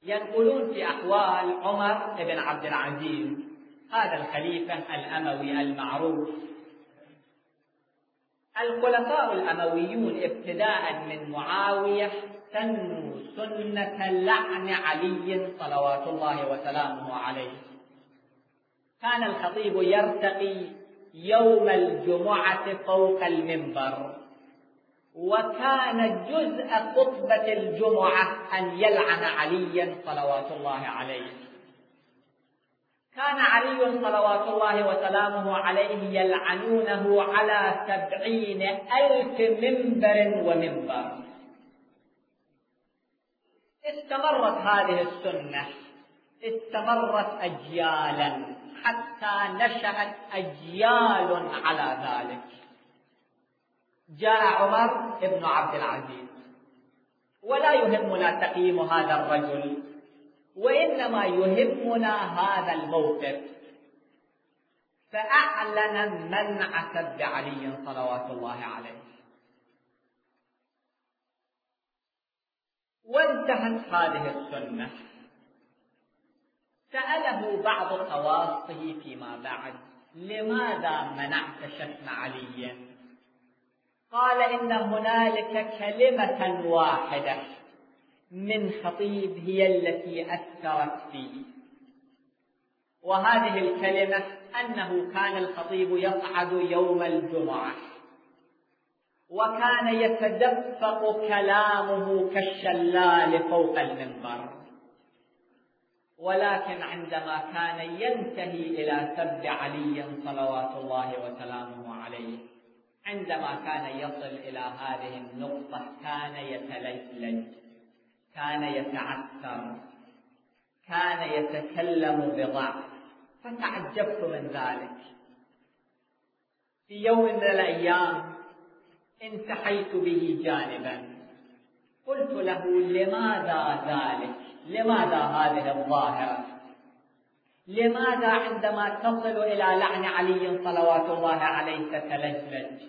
ينقلون في أحوال عمر بن عبد العزيز هذا الخليفة الأموي المعروف. الخلفاء الأمويون ابتداء من معاوية سنوا سنة لعن علي صلوات الله وسلامه عليه. كان الخطيب يرتقي يوم الجمعة فوق المنبر، وكان جزء خطبة الجمعة أن يلعن عليا صلوات الله عليه. كان علي صلوات الله وسلامه عليه يلعنونه على 70,000 منبر ومنبر. استمرت هذه السنة، استمرت أجيالا حتى نشأت أجيال على ذلك. جاء عمر بن عبد العزيز، ولا يهمنا تقييم هذا الرجل، وإنما يهمنا هذا الموقف. فأعلن منع سب علي صلوات الله عليه، وانتهت هذه السنة. سأله بعض خواصه فيما بعد: لماذا منعت شتم علي؟ قال: إن هنالك كلمة واحدة من خطيب هي التي أثرت فيه، وهذه الكلمة أنه كان الخطيب يصعد يوم الجمعة وكان يتدفق كلامه كالشلال فوق المنبر، ولكن عندما كان ينتهي إلى سب علي صلوات الله وسلامه عليه، عندما كان يصل إلى هذه النقطة كان يتلجلج، كان يتعثر، كان يتكلم بضعف. فتعجبت من ذلك. في يوم من الأيام انتحيت به جانبا، قلت له: لماذا ذلك؟ لماذا هذه الظاهرة؟ لماذا عندما تصل إلى لعن علي صلوات الله عليه تتلجلج؟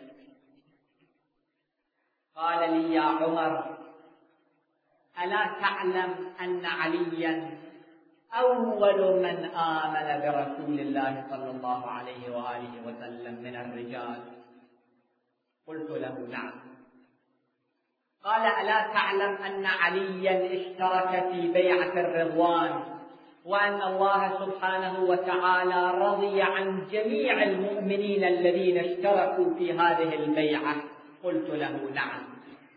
قال لي: يا عمر، ألا تعلم أن عليا أول من آمن برسول الله صلى الله عليه وآله وسلم من الرجال؟ قلت له: نعم. قال: ألا تعلم أن عليا اشترك في بيعة الرضوان، وأن الله سبحانه وتعالى رضي عن جميع المؤمنين الذين اشتركوا في هذه البيعة؟ قلت له: نعم.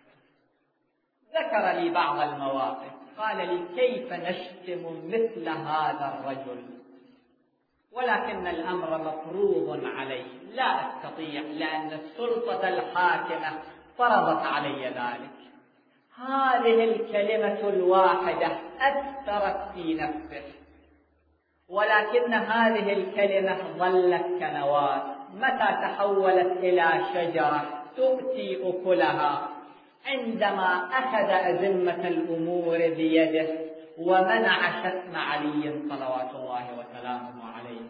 ذكر لي بعض المواقف، قال لي: كيف نشتم مثل هذا الرجل؟ ولكن الأمر مفروض علي، لا أستطيع، لأن السلطة الحاكمة فرضت علي ذلك. هذه الكلمة الواحدة أثرت في نفسه، ولكن هذه الكلمة ظلت كنواة، متى تحولت إلى شجرة تؤتي أكلها عندما أخذ أزمة الأمور بيده ومنع شتم علي صلوات الله وسلامه عليه.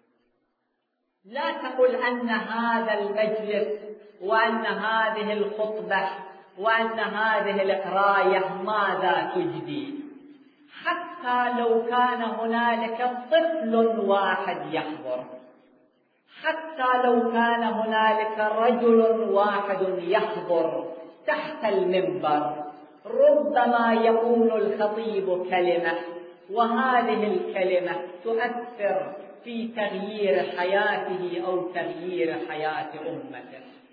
لا تقل أن هذا المجلس وأن هذه الخطبة وأن هذه القراية ماذا تجدي. حتى لو كان هنالك طفل واحد يحضر، حتى لو كان هنالك رجل واحد يحضر تحت المنبر، ربما يقول الخطيب كلمة، وهذه الكلمة تؤثر في تغيير حياته أو تغيير حياة أمته.